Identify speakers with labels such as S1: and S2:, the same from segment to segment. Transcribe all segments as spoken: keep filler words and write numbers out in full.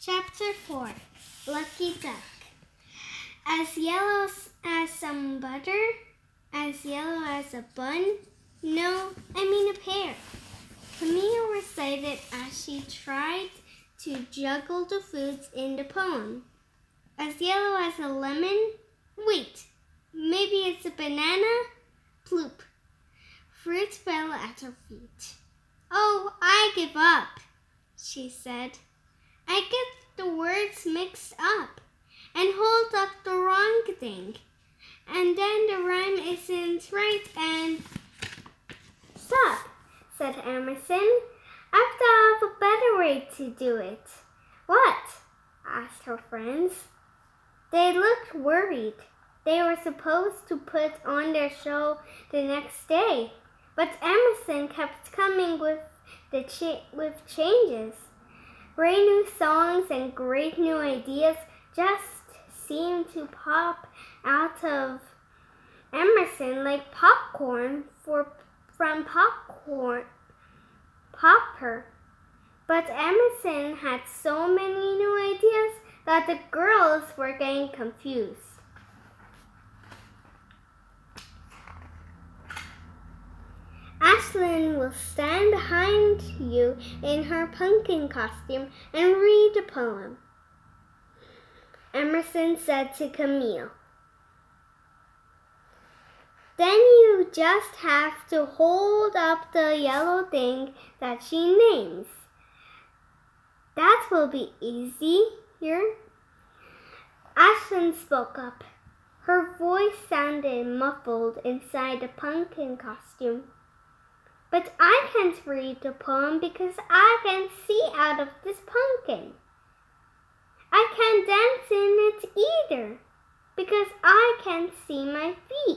S1: Chapter four. Lucky Duck. As yellow as some butter, as yellow as a bun, no, I mean a pear, Camille recited as she tried to juggle the foods in the poem. As yellow as a lemon, wait, maybe it's a banana, ploop. Fruit fell at her feet. Oh, I give up, she said. I get the words mixed up and hold up the wrong thing. And then the rhyme isn't right and... Stop, said Emerson. I've thought of a better way to do it. What? Asked her friends. They looked worried. They were supposed to put on their show the next day, but Emerson kept coming with the cha- with changes. Great new songs and great new ideas just seemed to pop out of Emerson like popcorn for, from popcorn popper. But Emerson had so many new ideas that the girls were getting confused. Ashlyn will stand behind you in her pumpkin costume and read a poem, Emerson said to Camille. Then you just have to hold up the yellow thing that she names. That will be easier. Ashlyn spoke up. Her voice sounded muffled inside the pumpkin costume. But I can't read the poem because I can't see out of this pumpkin. I can't dance in it either because I can't see my feet.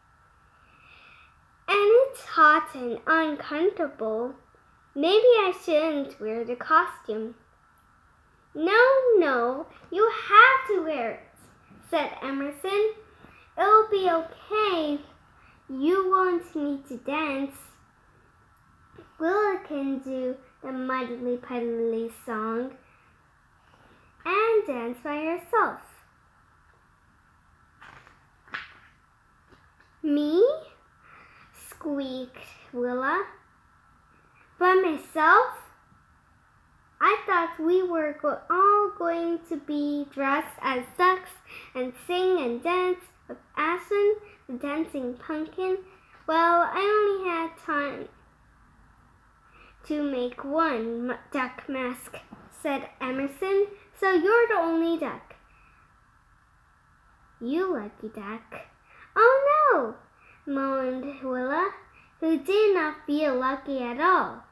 S1: And it's hot and uncomfortable. Maybe I shouldn't wear the costume. No, no, you have to wear it, said Emerson. It'll be okay. You want me to dance. Willa can do the Muddly Puddly song and dance by herself. Me? Squeaked Willa. By myself? I thought we were go- all going to be dressed as ducks and sing and dance with Ashlyn, the dancing pumpkin. Well, I only had time to make one duck mask, said Emerson, so you're the only duck. You lucky duck. Oh no, moaned Willa, who did not feel lucky at all.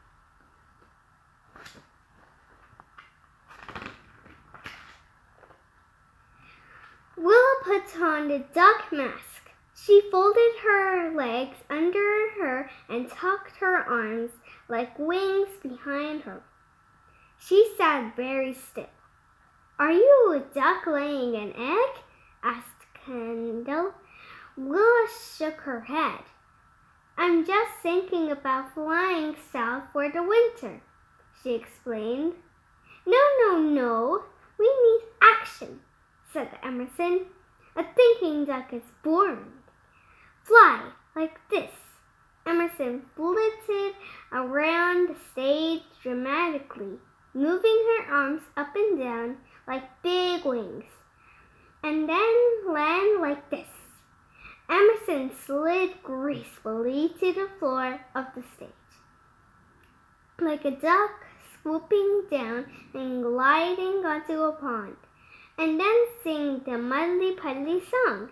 S1: Willa put on the duck mask. She folded her legs under her and tucked her arms like wings behind her. She sat very still. Are you a duck laying an egg? Asked Kendall. Willa shook her head. I'm just thinking about flying south for the winter, she explained. No, no, no. We need action, said Emerson. A thinking duck is boring. Fly like this. Emerson flitted around the stage dramatically, moving her arms up and down like big wings, and then land like this. Emerson slid gracefully to the floor of the stage, like a duck swooping down and gliding onto a pond, and then sing the Muddly Puddly song.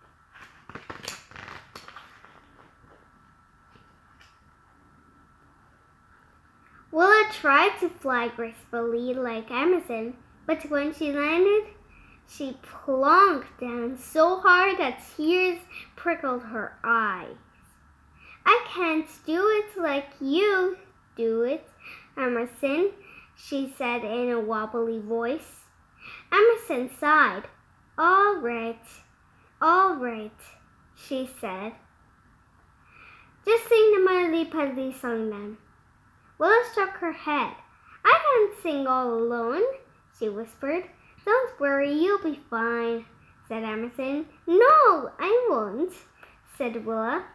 S1: Willa tried to fly gracefully like Emerson, but when she landed, she plonked down so hard that tears prickled her eyes. I can't do it like you do it, Emerson, she said in a wobbly voice. Emerson sighed. All right, all right, she said. Just sing the Muddly Puddly song then. Willa shook her head. I can't sing all alone, she whispered. Don't worry, you'll be fine, said Emerson. No, I won't, said Willa.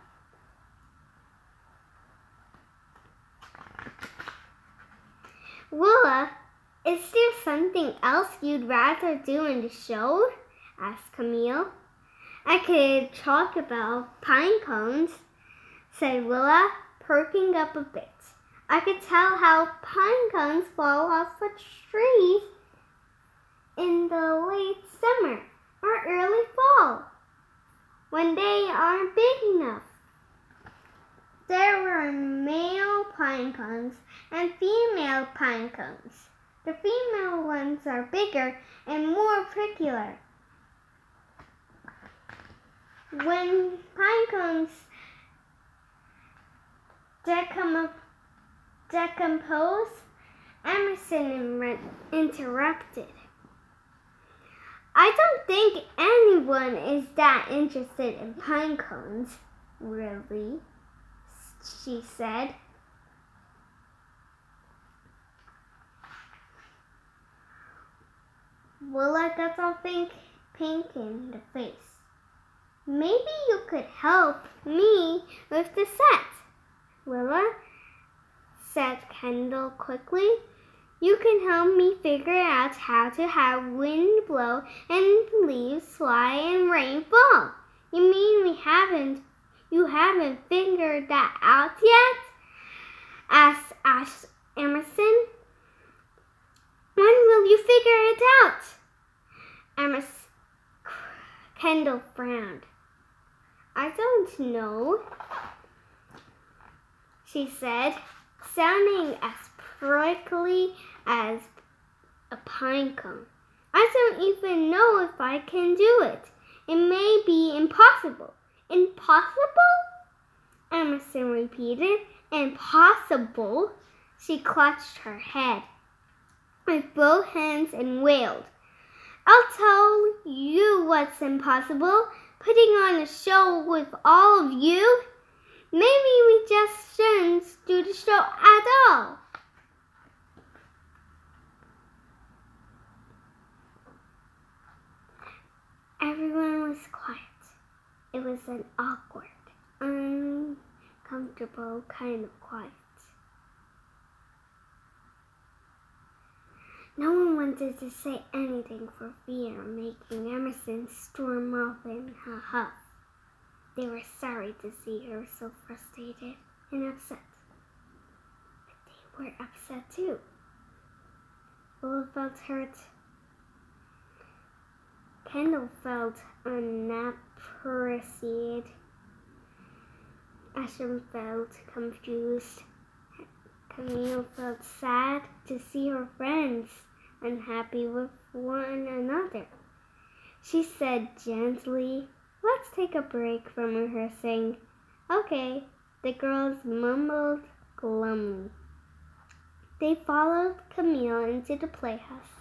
S1: Willa, is there something else you'd rather do in the show? Asked Camille. I could talk about pine cones, said Willa, perking up a bit. I could tell how pine cones fall off a tree in the late summer or early fall, when they aren't big enough. There were male pine cones and female pine cones. The female ones are bigger and more pricklier. When pine cones decom- decompose, Emerson interrupted. I don't think anyone is that interested in pine cones, really, she said. Willa got all pink, pink in the face. Maybe you could help me with the set, Willa, said Kendall quickly. You can help me figure out how to have wind blow and leaves fly and rain fall. You mean we haven't, you haven't figured that out yet? Asked Ash Emerson. When will you figure it out? Emerson, Kendall frowned. I don't know, she said, sounding as prickly as a pine cone. I don't even know if I can do it. It may be impossible. Impossible? Emerson repeated. Impossible? She clutched her head with both hands and wailed. I'll tell you what's impossible. Putting on a show with all of you? Maybe we just shouldn't do the show at all. Everyone was quiet. It was an awkward, uncomfortable kind of quiet. No one wanted to say anything for fear of making Emerson storm off in a huff. They were sorry to see her so frustrated and upset. But they were upset too. Willa felt hurt. Kendall felt unappreciated. Ashton felt confused. Camille felt sad to see her friends unhappy with one another. She said gently, let's take a break from rehearsing. Okay, the girls mumbled glumly. They followed Camille into the playhouse.